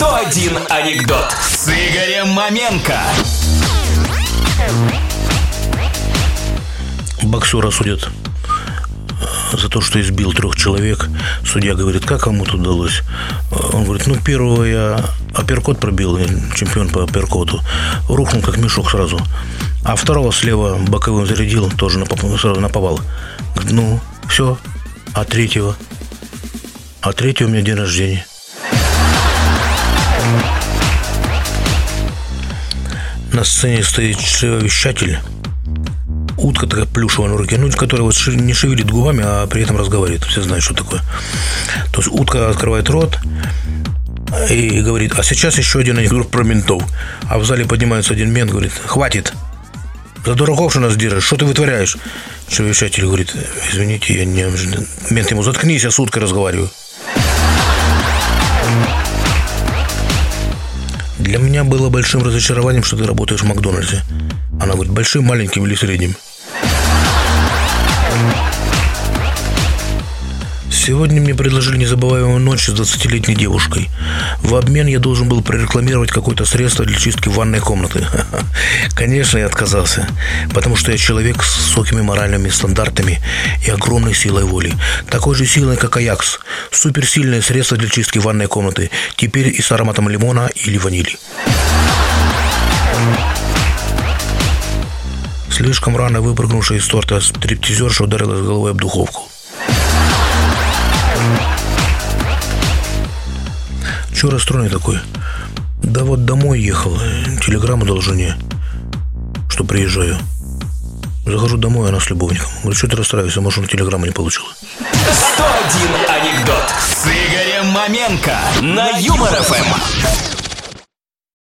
101 анекдот с Игорем Маменко. Боксера судят за то, что избил 3 человек. Судья говорит, как кому это удалось? Он говорит, первого я апперкот пробил, я чемпион по апперкоту. Рухнул как мешок сразу. А второго слева боковым зарядил, тоже сразу наповал. Говорит, все. А третьего? А третьего у меня день рождения. На сцене стоит чревовещатель. Утка такая плюшевая на руке, которая не шевелит губами, а при этом разговаривает. Все знают, что такое. То есть утка открывает рот и говорит, а сейчас еще один анекдот про ментов. А в зале поднимается один мент, говорит, хватит. За дураков что нас держишь? Что ты вытворяешь? Чревовещатель говорит, извините, я не... Мент ему, заткнись, я с уткой разговариваю. Для меня было большим разочарованием, что ты работаешь в Макдональдсе. Она говорит, большим, маленьким или средним? Сегодня мне предложили незабываемую ночь с 20-летней девушкой. В обмен я должен был прорекламировать какое-то средство для чистки ванной комнаты. Конечно, я отказался, потому что я человек с высокими моральными стандартами и огромной силой воли. Такой же сильной, как Аякс. Суперсильное средство для чистки ванной комнаты. Теперь и с ароматом лимона или ванили. Слишком рано выпрыгнувшая из торта стриптизерша ударилась головой об духовку. Чего расстроенный такой? Да вот домой ехал, телеграмму дал жене, что приезжаю. Захожу домой, она с любовником. Говорю, что ты расстраиваешься, может, он телеграмму не получил. 101 анекдот с Игорем Маменко на Юмор ФМ.